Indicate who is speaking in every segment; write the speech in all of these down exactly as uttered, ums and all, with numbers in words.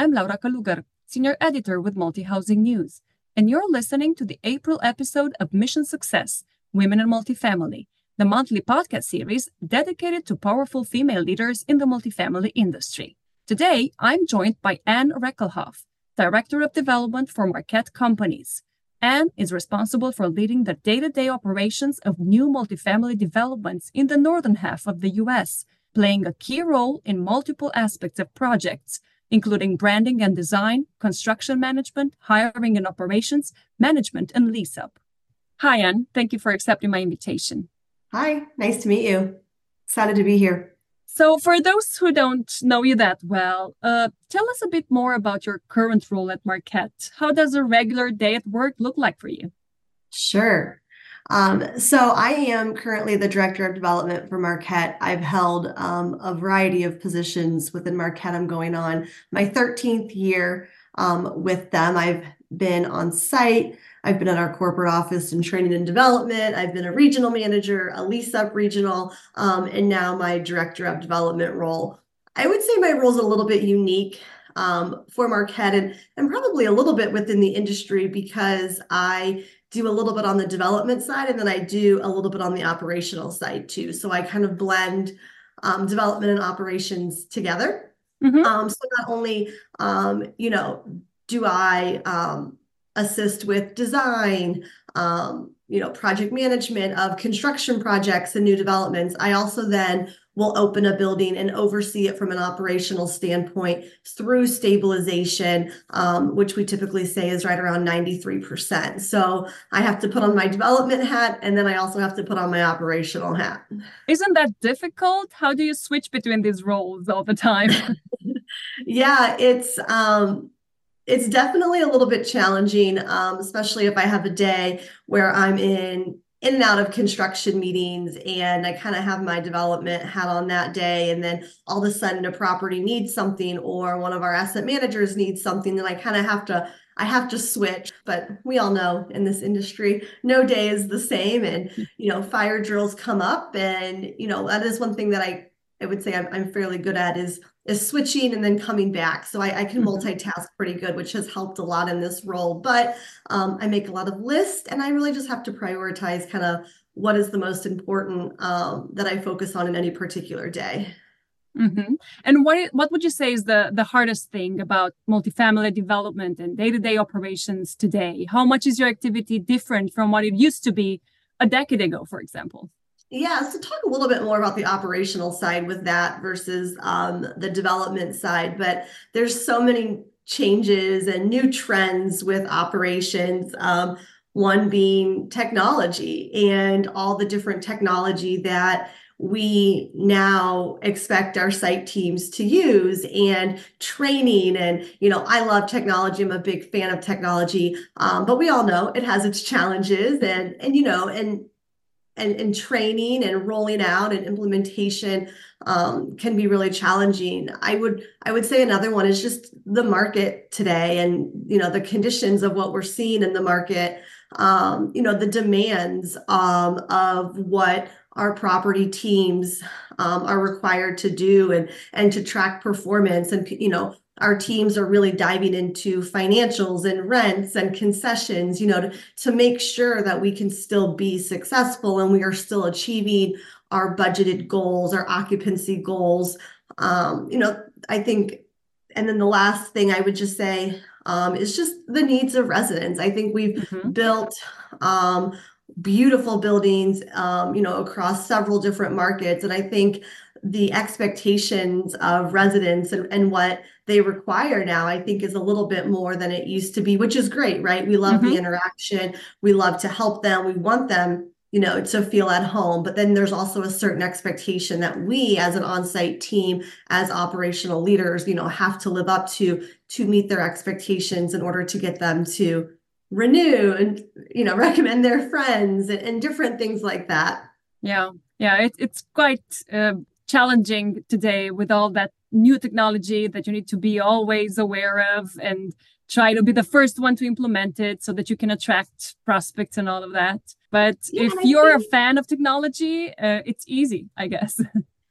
Speaker 1: I'm Laura Kalugar, Senior Editor with Multi Housing News, and you're listening to the April episode of Mission Success Women in Multifamily, the monthly podcast series dedicated to powerful female leaders in the multifamily industry. Today, I'm joined by Anne Reckelhoff, Director of Development for Marquette Companies. Anne is responsible for leading the day-to-day operations of new multifamily developments in the northern half of the U S, playing a key role in multiple aspects of projects, including branding and design, construction management, hiring and operations, management, and lease-up. Hi, Anne. Thank you for accepting my invitation.
Speaker 2: Hi, nice to meet you. Excited to be here.
Speaker 1: So for those who don't know you that well, uh, tell us a bit more about your current role at Marquette. How does a regular day at work look like for you?
Speaker 2: Sure. Um, so I am currently the Director of Development for Marquette. I've held um, a variety of positions within Marquette. I'm going on my thirteenth year um, with them. I've been on site. I've been at our corporate office in training and development. I've been a regional manager, a lease-up regional, um, and now my Director of Development role. I would say my role is a little bit unique um, for Marquette and, and probably a little bit within the industry because I do a little bit on the development side, and then I do a little bit on the operational side too. So I kind of blend um, development and operations together. Mm-hmm. Um, so not only, um, you know, do I um, assist with design, um, you know, project management of construction projects and new developments, I also then will open a building and oversee it from an operational standpoint through stabilization, um, which we typically say is right around ninety-three percent. So I have to put on my development hat, and then I also have to put on my operational hat.
Speaker 1: Isn't that difficult? How do you switch between these roles all the time?
Speaker 2: Yeah, it's um, it's definitely a little bit challenging, um, especially if I have a day where I'm in in and out of construction meetings and I kind of have my development hat on that day, and then all of a sudden a property needs something or one of our asset managers needs something, then I kind of have to I have to switch. But we all know in this industry, no day is the same, and you know, fire drills come up, and you know, that is one thing that I I would say I'm, I'm fairly good at is is switching and then coming back. So I, I can mm-hmm. multitask pretty good, which has helped a lot in this role. But um, I make a lot of lists, and I really just have to prioritize kind of what is the most important um, that I focus on in any particular day.
Speaker 1: Mm-hmm. And what what would you say is the, the hardest thing about multifamily development and day-to-day operations today? How much is your activity different from what it used to be a decade ago, for example?
Speaker 2: Yeah, so talk a little bit more about the operational side with that versus um, the development side. But there's so many changes and new trends with operations. Um, one being technology and all the different technology that we now expect our site teams to use, and training. And, you know, I love technology. I'm a big fan of technology, um, but we all know it has its challenges, and, and, you know, and, And, and training and rolling out and implementation um, can be really challenging. I would I would say another one is just the market today, and you know, the conditions of what we're seeing in the market. Um, you know, the demands um, of what our property teams um, are required to do, and and to track performance, and you know, our teams are really diving into financials and rents and concessions, you know, to, to make sure that we can still be successful and we are still achieving our budgeted goals, our occupancy goals. Um, you know, I think, and then the last thing I would just say um, is just the needs of residents. I think we've mm-hmm. built um, beautiful buildings, um, you know, across several different markets. And I think the expectations of residents and, and what they require now, I think, is a little bit more than it used to be, which is great, right? We love mm-hmm. the interaction. We love to help them. We want them, you know, to feel at home. But then there's also a certain expectation that we, as an on-site team, as operational leaders, you know, have to live up to to meet their expectations in order to get them to renew and, you know, recommend their friends and, and different things like that.
Speaker 1: Yeah, yeah, it, it's quite uh, challenging today with all that new technology that you need to be always aware of and try to be the first one to implement it so that you can attract prospects and all of that. But yeah, if you're think... a fan of technology, uh, it's easy, I guess.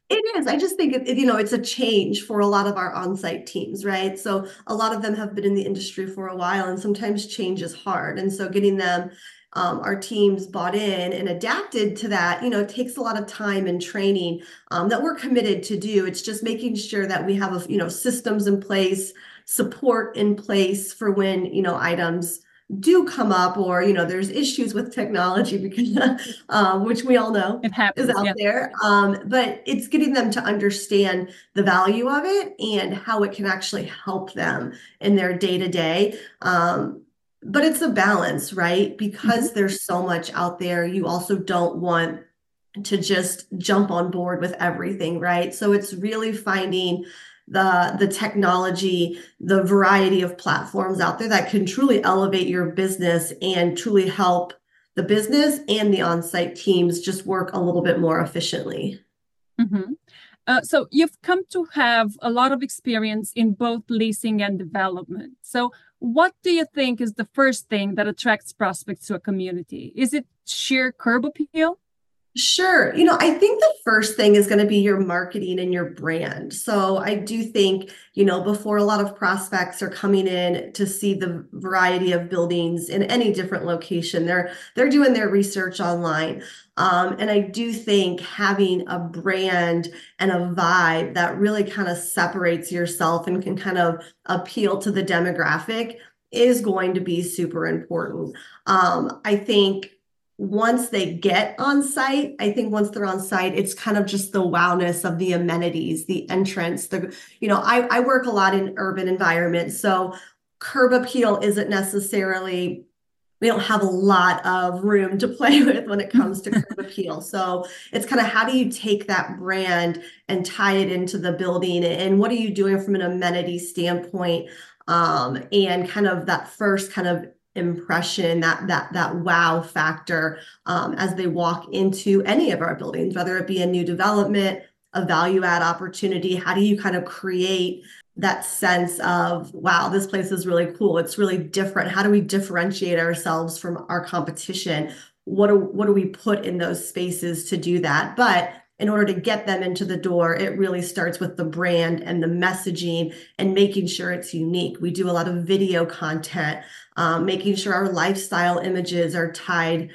Speaker 2: It is. I just think it, you know, it's a change for a lot of our on-site teams, right? So a lot of them have been in the industry for a while, and sometimes change is hard. And so getting them, um, our teams bought in and adapted to that, you know, it takes a lot of time and training um, that we're committed to do. It's just making sure that we have, a, you know, systems in place, support in place for when, you know, items do come up, or you know there's issues with technology because um, which we all know
Speaker 1: It
Speaker 2: is
Speaker 1: happens,
Speaker 2: out
Speaker 1: yeah.
Speaker 2: there. Um, but it's getting them to understand the value of it and how it can actually help them in their day to day. Um, but it's a balance, right?
Speaker 1: Mhm.
Speaker 2: Because there's so much out there, you also don't want to just jump on board with everything, right? So it's really finding the the technology, the variety of platforms out there that can truly elevate your business and truly help the business and the on-site teams just work a little bit more efficiently.
Speaker 1: Mhm. Uh, so you've come to have a lot of experience in both leasing and development. So what do you think is the first thing that attracts prospects to a community? Is it sheer curb appeal?
Speaker 2: Sure. You know, I think the first thing is going to be your marketing and your brand. So I do think, you know, before a lot of prospects are coming in to see the variety of buildings in any different location, they're they're doing their research online. Um, and I do think having a brand and a vibe that really kind of separates yourself and can kind of appeal to the demographic is going to be super important. Um, I think once they get on site, I think once they're on site, it's kind of just the wowness of the amenities, the entrance, the, you know, I, I work a lot in urban environments. So curb appeal isn't necessarily, we don't have a lot of room to play with when it comes to curb appeal. So it's kind of how do you take that brand and tie it into the building, and what are you doing from an amenity standpoint? Um, and kind of that first kind of impression, that that that wow factor um, as they walk into any of our buildings, whether it be a new development, a value add opportunity. How do you kind of create that sense of, wow, this place is really cool. It's really different. How do we differentiate ourselves from our competition? What do, what do we put in those spaces to do that? But in order to get them into the door, it really starts with the brand and the messaging and making sure it's unique. We do a lot of video content, um, making sure our lifestyle images are tied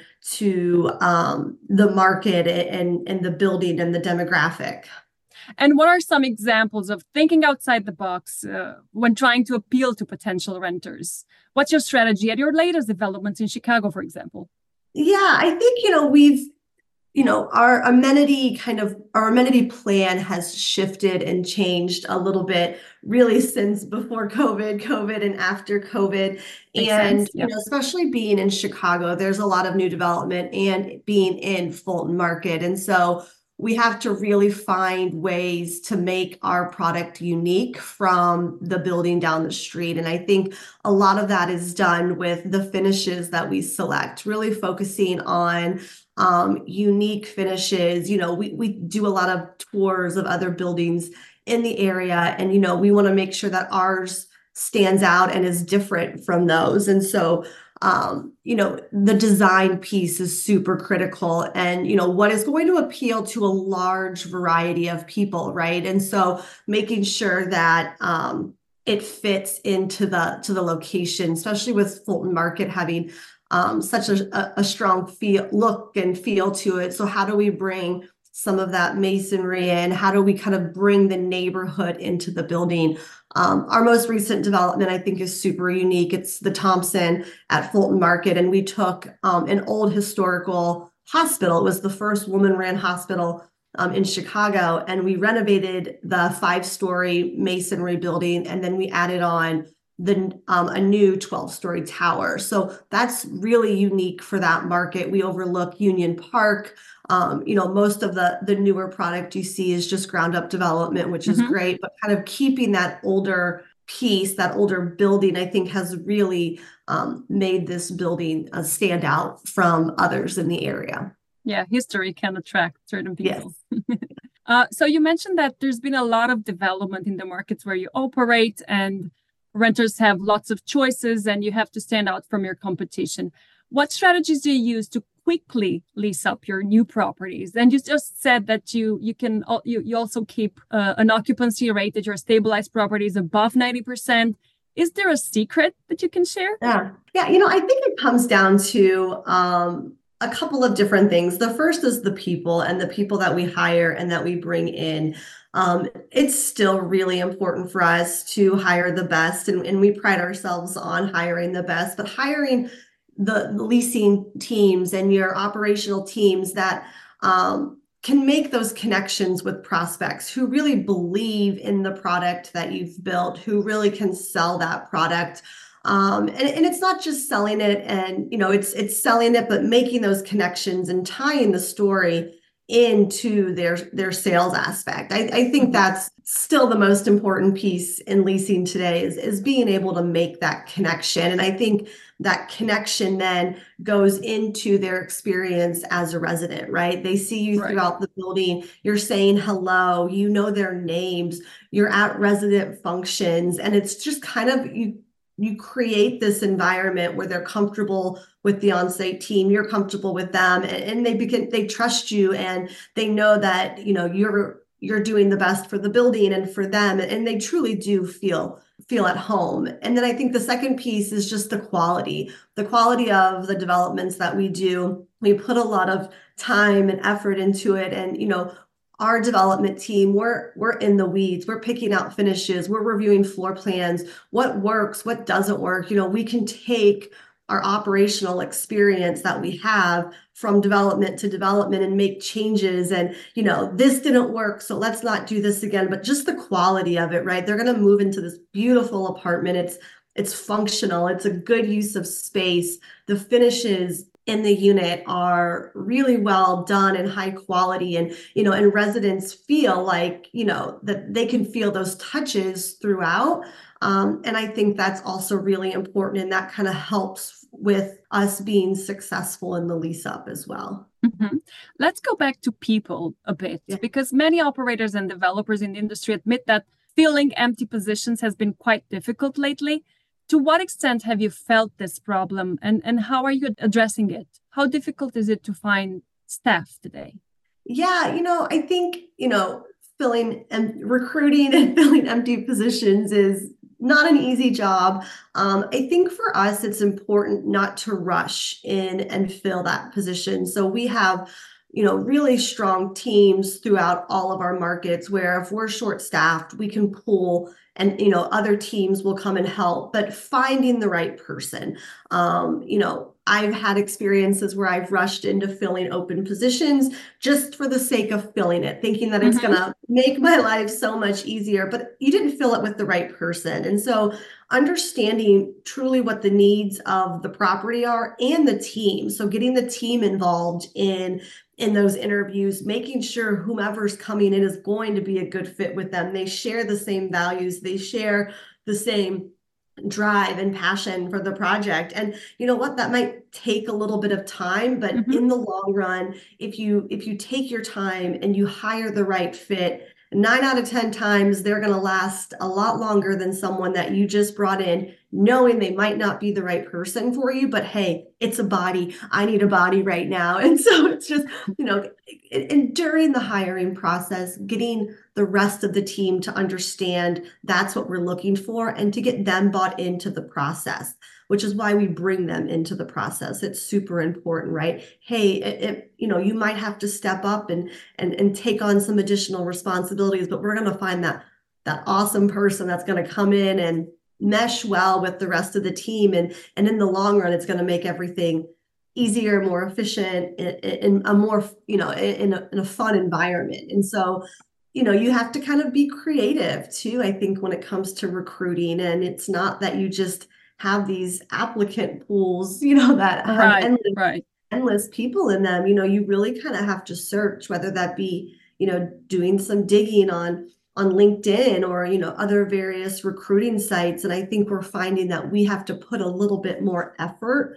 Speaker 2: to um, the market and, and the building and the demographic.
Speaker 1: And what are some examples of thinking outside the box uh, when trying to appeal to potential renters? What's your strategy at your latest developments in Chicago, for example?
Speaker 2: Yeah, I think, you know, we've you know, our amenity kind of our amenity plan has shifted and changed a little bit really since before COVID, COVID and after COVID.
Speaker 1: Makes
Speaker 2: And,
Speaker 1: sense.
Speaker 2: you
Speaker 1: Yeah.
Speaker 2: know, especially being in Chicago, there's a lot of new development and being in Fulton Market. And so we have to really find ways to make our product unique from the building down the street. And I think a lot of that is done with the finishes that we select, really focusing on um, unique finishes. You know, we, we do a lot of tours of other buildings in the area, and, you know, we want to make sure that ours stands out and is different from those. And so, um, you know, the design piece is super critical, and, you know, what is going to appeal to a large variety of people, right? And so making sure that, um, it fits into the to the location, especially with Fulton Market having um, such a, a strong feel, look and feel to it. So how do we bring some of that masonry in? How do we kind of bring the neighborhood into the building? Um, our most recent development, I think, is super unique. It's the Thompson at Fulton Market, and we took um, an old historical hospital. It was the first woman-ran hospital um, in Chicago, and we renovated the five-story masonry building, and then we added on the um, a new twelve-story tower. So that's really unique for that market. We overlook Union Park. Um, you know, most of the the newer product you see is just ground up development, which is
Speaker 1: Mm-hmm.
Speaker 2: great, but kind of keeping that older piece, that older building, I think has really um, made this building uh, stand out from others in the area.
Speaker 1: Yeah, history can attract certain
Speaker 2: Yes.
Speaker 1: people. uh, so you mentioned that there's been a lot of development in the markets where you operate, and renters have lots of choices, and you have to stand out from your competition. What strategies do you use to quickly lease up your new properties? And you just said that you you can you, you also keep uh, an occupancy rate at your stabilized properties above ninety percent. Is there a secret that you can share?
Speaker 2: Yeah. Yeah. You know, I think it comes down to um, a couple of different things. The first is the people and the people that we hire and that we bring in. Um, it's still really important for us to hire the best, and, and we pride ourselves on hiring the best, but hiring the leasing teams and your operational teams that um, can make those connections with prospects who really believe in the product that you've built, who really can sell that product. Um, and, and it's not just selling it and, you know, it's it's selling it, but making those connections and tying the story into their their sales aspect. I, I think that's still the most important piece in leasing today is, is being able to make that connection. And I think that connection then goes into their experience as a resident, right? They see you
Speaker 1: Right.
Speaker 2: throughout the building, you're saying hello, you know their names, you're at resident functions, and it's just kind of you you create this environment where they're comfortable with the on-site team, you're comfortable with them, and, and they begin, they trust you, and they know that, you know, you're, you're doing the best for the building and for them. And they truly do feel, feel at home. And then I think the second piece is just the quality, the quality of the developments that we do. We put a lot of time and effort into it. And, you know, our development team, we're we're in the weeds. We're picking out finishes. We're reviewing floor plans. What works? What doesn't work? You know, we can take our operational experience that we have from development to development and make changes. And, you know, this didn't work, so let's not do this again. But just the quality of it, right? They're going to move into this beautiful apartment. It's it's functional. It's a good use of space. The finishes in the unit are really well done and high quality, and you know, and residents feel like, you know, that they can feel those touches throughout. Um, and I think that's also really important, and that kind of helps with us being successful in the lease up as well.
Speaker 1: Mm-hmm. Let's go back to people a bit, yeah. because many operators and developers in the industry admit that filling empty positions has been quite difficult lately. To what extent have you felt this problem, and, and how are you addressing it? How difficult is it to find staff today?
Speaker 2: Yeah, you know, I think, you know, filling and recruiting and filling empty positions is not an easy job. Um, I think for us, it's important not to rush in and fill that position. So we have, you know, really strong teams throughout all of our markets where if we're short staffed, we can pull and, you know, other teams will come and help, but finding the right person. Um, you know, I've had experiences where I've rushed into filling open positions just for the sake of filling it, thinking that mm-hmm. it's going to make my life so much easier, but you didn't fill it with the right person. And so understanding truly what the needs of the property are and the team. So getting the team involved in in those interviews, making sure whomever's coming in is going to be a good fit with them. They share the same values, they share the same drive and passion for the project. And you know what, that might take a little bit of time, but mm-hmm. in the long run, if you if you take your time and you hire the right fit, nine out of ten times they're going to last a lot longer than someone that you just brought in knowing they might not be the right person for you, but hey, it's a body. I need a body right now. And so it's just, you know, and during the hiring process, getting the rest of the team to understand that's what we're looking for and to get them bought into the process, which is why we bring them into the process. It's super important, right? Hey, it, it, you know, you might have to step up and and and take on some additional responsibilities, but we're going to find that that awesome person that's going to come in and mesh well with the rest of the team. And, and in the long run, it's going to make everything easier, more efficient, in a more, you know, in a, in a fun environment. And so, you know, you have to kind of be creative too, I think, when it comes to recruiting. And it's not that you just have these applicant pools, you know, that have
Speaker 1: right,
Speaker 2: endless,
Speaker 1: right.
Speaker 2: endless people in them. You know, you really kind of have to search, whether that be, you know, doing some digging on on LinkedIn or, you know, other various recruiting sites. And I think we're finding that we have to put a little bit more effort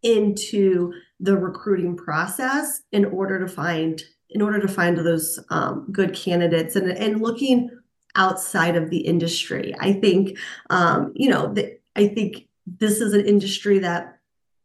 Speaker 2: into the recruiting process in order to find in order to find those um, good candidates and, and looking outside of the industry. I think, um, you know, the, I think this is an industry that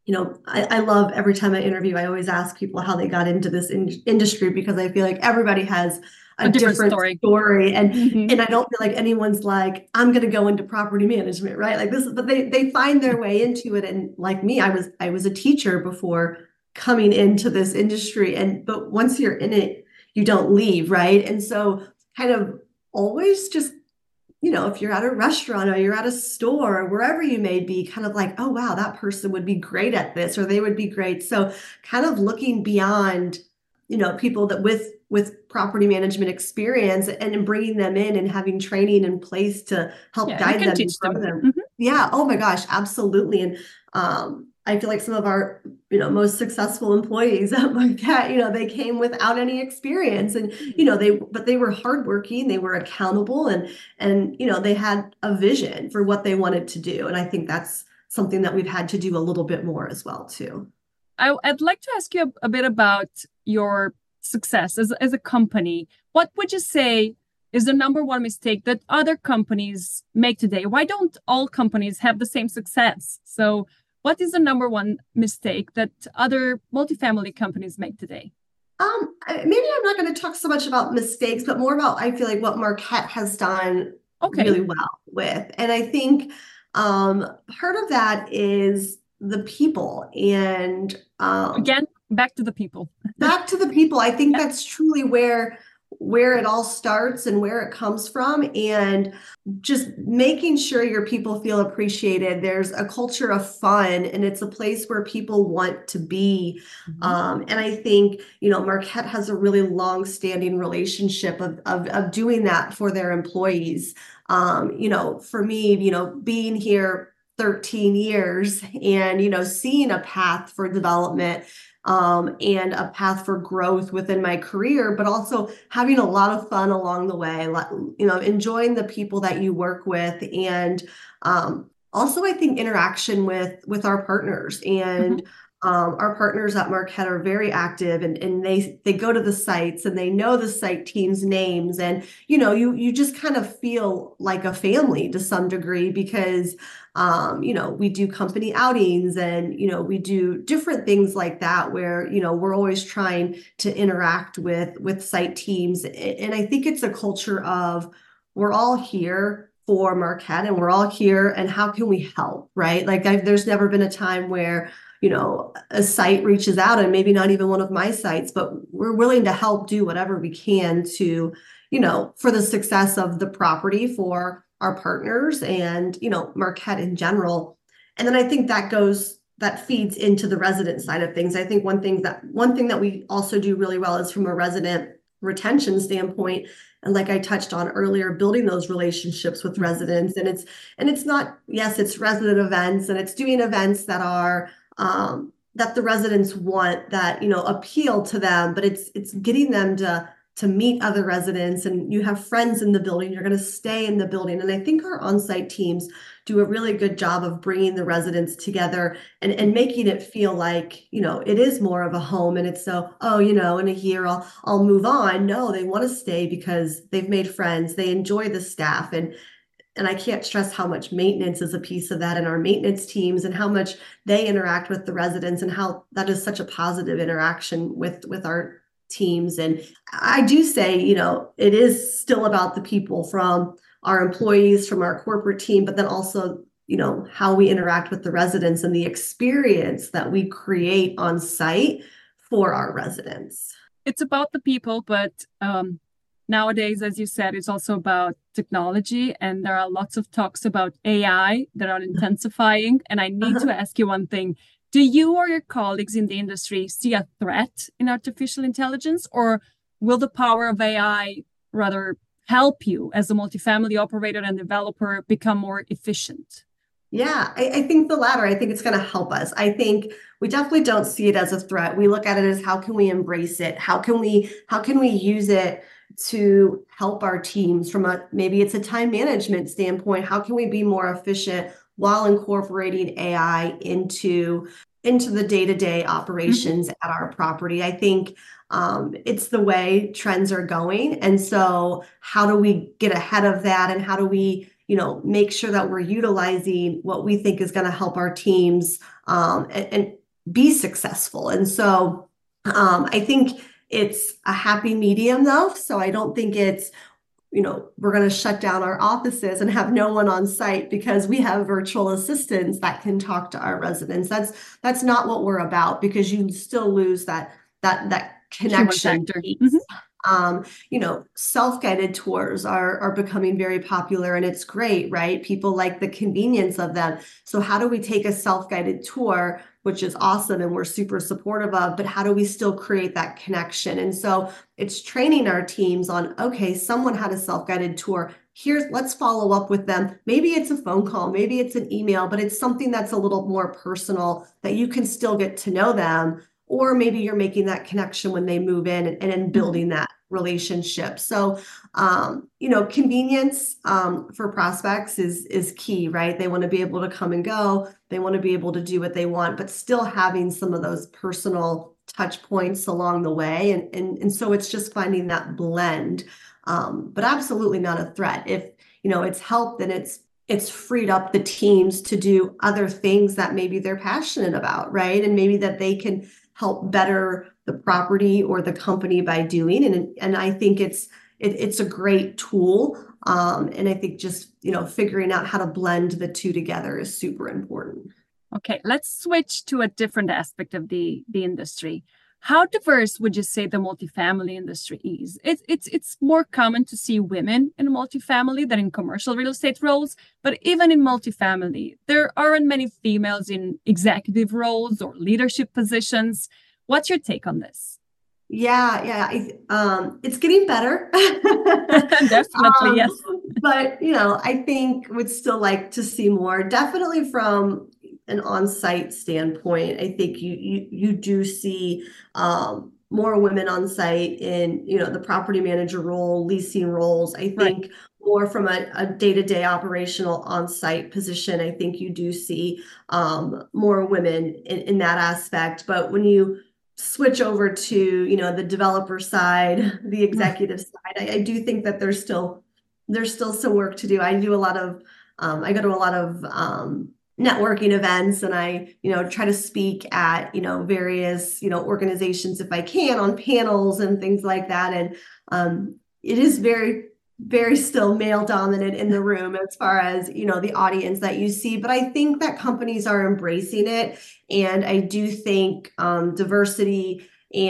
Speaker 2: you know, I, I love every time I interview, I always ask people how they got into this in, industry because I feel like everybody has a
Speaker 1: A different
Speaker 2: different
Speaker 1: story.
Speaker 2: story. And
Speaker 1: Hmm.
Speaker 2: and I don't feel like anyone's like, I'm gonna go into property management, right? Like this, but they they find their way into it. And like me, I was I was a teacher before coming into this industry. And but once you're in it, you don't leave, right? And so kind of always just you know, if you're at a restaurant or you're at a store or wherever you may be, kind of like, oh, wow, that person would be great at this or they would be great. So kind of looking beyond, you know, people that with with property management experience and bringing them in and having training in place to help
Speaker 1: Yeah, you
Speaker 2: guide
Speaker 1: can
Speaker 2: them and
Speaker 1: teach
Speaker 2: grow
Speaker 1: them.
Speaker 2: them.
Speaker 1: Hmm.
Speaker 2: Yeah. Oh my gosh, absolutely. And um, I feel like some of our, you know, most successful employees at Marquette, you know, they came without any experience and, you know, they, but they were hardworking, they were accountable and, and, you know, they had a vision for what they wanted to do. And I think that's something that we've had to do a little bit more as well, too.
Speaker 1: I, I'd like to ask you a, a bit about your success as, as a company. What would you say is the number one mistake that other companies make today? Why don't all companies have the same success? So, what is the number one mistake that other multifamily companies make today?
Speaker 2: Um, maybe I'm not going to talk so much about mistakes, but more about I feel like what Marquette has done
Speaker 1: Okay,
Speaker 2: really well with. And I think um, part of that is the people and um,
Speaker 1: again, back to the people.
Speaker 2: back to the people. I think
Speaker 1: Yeah,
Speaker 2: that's truly where where it all starts and where it comes from and just making sure your people feel appreciated. There's a culture of fun and it's a place where people want to be.
Speaker 1: mhm.
Speaker 2: Um, and I think, you know, Marquette has a really long-standing relationship of, of, of doing that for their employees. Um, you know, for me, you know, being here thirteen years and, you know, seeing a path for development um, and a path for growth within my career, but also having a lot of fun along the way, you know, enjoying the people that you work with. And um, also, I think interaction with with our partners
Speaker 1: Mhm.
Speaker 2: and um, our partners at Marquette are very active and, and they they go to the sites and they know the site teams' names. And, you know, you you just kind of feel like a family to some degree because um, you know, we do company outings and, you know, we do different things like that where, you know, we're always trying to interact with with site teams. And I think it's a culture of we're all here for Marquette and we're all here and how can we help, right? Like I've, there's never been a time where, you know, a site reaches out and maybe not even one of my sites, but we're willing to help do whatever we can to, you know, for the success of the property for our partners and, you know, Marquette in general. And then I think that goes, that feeds into the resident side of things. I think one thing that one thing that we also do really well is from a resident retention standpoint. And like I touched on earlier, building those relationships with residents. And it's and it's not, yes, it's resident events and it's doing events that are um, that the residents want that, you know, appeal to them, but it's it's getting them to to meet other residents and you have friends in the building, you're going to stay in the building. And I think our on-site teams do a really good job of bringing the residents together and, and making it feel like, you know, it is more of a home and it's so, oh, you know, in a year I'll, I'll move on. No, they want to stay because they've made friends. They enjoy the staff. And and I can't stress how much maintenance is a piece of that in our maintenance teams and how much they interact with the residents and how that is such a positive interaction with, with our teams. And I do say, you know, it is still about the people from our employees, from our corporate team, but then also, you know, how we interact with the residents and the experience that we create on site for our residents.
Speaker 1: It's about the people, but um, nowadays, as you said, it's also about technology, and there are lots of talks about A I that are intensifying. And I need to ask you one thing. Do you or your colleagues in the industry see a threat in artificial intelligence, or will the power of A I rather help you as a multifamily operator and developer become more efficient?
Speaker 2: Yeah, I, I think the latter. I think it's going to help us. I think we definitely don't see it as a threat. We look at it as how can we embrace it? How can we how can we use it to help our teams from a maybe it's a time management standpoint? How can we be more efficient while incorporating A I into into the day-to-day
Speaker 1: Mhm.
Speaker 2: operations at our property? I think um, it's the way trends are going. And so how do we get ahead of that and how do we you know, make sure that we're utilizing what we think is going to help our teams um, and, and be successful. And so um, I think it's a happy medium though. So I don't think it's, you know, we're going to shut down our offices and have no one on site because we have virtual assistants that can talk to our residents. That's that's not what we're about, because you still lose that that that connection piece. Mm-hmm. Um, you know, self-guided tours are are becoming very popular, and it's great, right? People like the convenience of them. So how do we take a self-guided tour, which is awesome and we're super supportive of, but how do we still create that connection? And so it's training our teams on, okay, someone had a self-guided tour. Here's, let's follow up with them. Maybe it's a phone call, maybe it's an email, but it's something that's a little more personal that you can still get to know them. Or maybe you're making that connection when they move in and, and building that relationship. So, um, you know, convenience um, for prospects is is key, right? They want to be able to come and go. They want to be able to do what they want, but still having some of those personal touch points along the way. And, and, and so it's just finding that blend, um, but absolutely not a threat. If, you know, it's helped, and it's it's freed up the teams to do other things that maybe they're passionate about, right? And maybe that they can help better the property or the company by doing. And, and I think it's it, it's a great tool. Um, and I think just, you know, figuring out how to blend the two together is super important.
Speaker 1: Okay, let's switch to a different aspect of the, the industry. How diverse would you say the multifamily industry is? It's it's it's more common to see women in multifamily than in commercial real estate roles, but even in multifamily, there aren't many females in executive roles or leadership positions. What's your take on this?
Speaker 2: Yeah, yeah, I, um, it's getting better.
Speaker 1: Definitely,
Speaker 2: um,
Speaker 1: yes.
Speaker 2: But, you know, I think would still like to see more, definitely from an on-site standpoint. I think you you you do see um, more women on site in, you know, the property manager role, leasing roles. I think right. More from a, a day-to-day operational on-site position. I think you do see um, more women in, in that aspect. But when you switch over to, you know, the developer side, the executive side, I, I do think that there's still there's still some work to do. I do a lot of um, I go to a lot of um, networking events, and I, you know, try to speak at, you know, various, you know, organizations if I can, on panels and things like that. And um, it is very, very still male dominant in the room as far as, you know, the audience that you see. But I think that companies are embracing it. And I do think um, diversity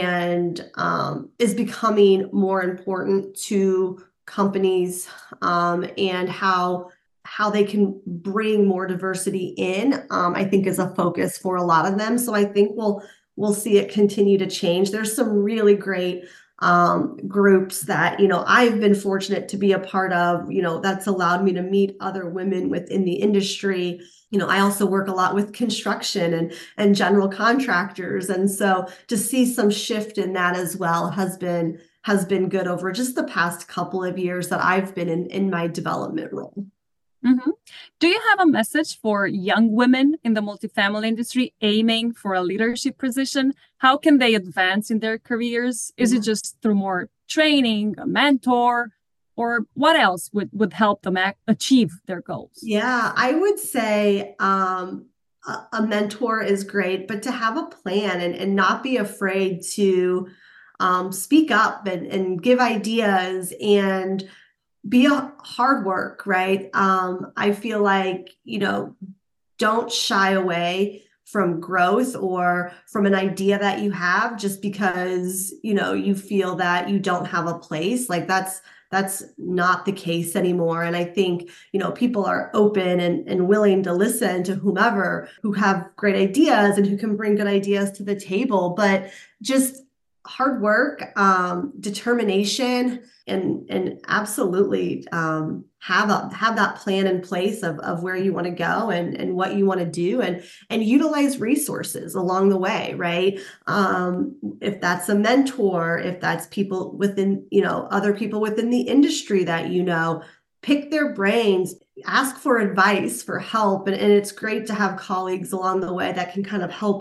Speaker 2: and um, is becoming more important to companies um, and how how they can bring more diversity in, um, I think is a focus for a lot of them. So I think we'll we'll see it continue to change. There's some really great um, groups that, you know, I've been fortunate to be a part of, you know, that's allowed me to meet other women within the industry. You know, I also work a lot with construction and, and general contractors. And so to see some shift in that as well has been has been good over just the past couple of years that I've been in, in my development role.
Speaker 1: Mm-hmm. Do you have a message for young women in the multifamily industry aiming for a leadership position? How can they advance in their careers? Is yeah. it just through more training, a mentor, or what else would, would help them act, achieve their goals?
Speaker 2: Yeah, I would say um, a, a mentor is great, but to have a plan and, and not be afraid to um, speak up and, and give ideas and be a hard work, right? Um, I feel like, you know, don't shy away from growth or from an idea that you have just because, you know, you feel that you don't have a place. Like that's, that's not the case anymore. And I think, you know, people are open and, and willing to listen to whomever who have great ideas and who can bring good ideas to the table, but just hard work, um, determination, and and absolutely um, have a have that plan in place of of where you want to go and and what you want to do, and and utilize resources along the way, right? Um, if that's a mentor, if that's people within, you know, other people within the industry that you know, pick their brains, ask for advice, for help, and, and it's great to have colleagues along the way that can kind of help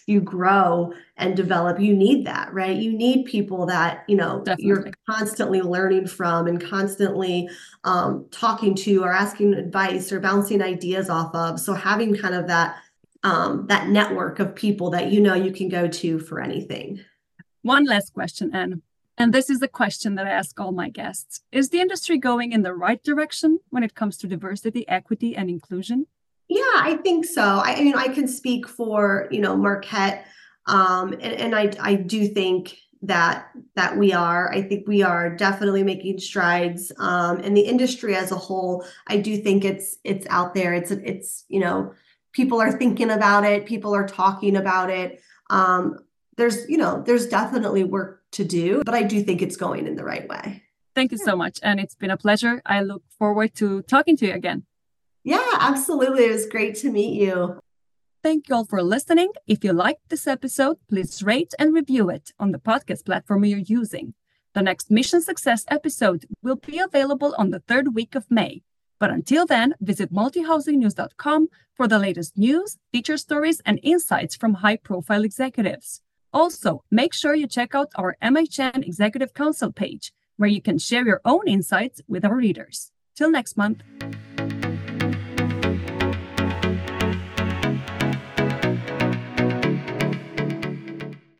Speaker 2: you grow and develop, you need that, right? You need people that, you know,
Speaker 1: Definitely.
Speaker 2: you're constantly learning from and constantly um, talking to or asking advice or bouncing ideas off of. So having kind of that um, that network of people that you know you can go to for anything.
Speaker 1: One last question, Anne. And this is the question that I ask all my guests. Is the industry going in the right direction when it comes to diversity, equity, and inclusion?
Speaker 2: Yeah, I think so. I, I mean, I can speak for, you know, Marquette, um, and, and I, I do think that that we are. I think we are definitely making strides. Um, and the industry as a whole, I do think it's it's out there. It's it's you know, people are thinking about it. People are talking about it. Um, there's you know, there's definitely work to do, but I do think it's going in the right way.
Speaker 1: Thank you so much, and it's been a pleasure. I look forward to talking to you again.
Speaker 2: Yeah, absolutely. It was great to meet you.
Speaker 1: Thank you all for listening. If you liked this episode, please rate and review it on the podcast platform you're using. The next Mission Success episode will be available on the third week of May. But until then, visit multi housing news dot com for the latest news, feature stories, and insights from high-profile executives. Also, make sure you check out our M H N Executive Council page, where you can share your own insights with our readers. Till next month.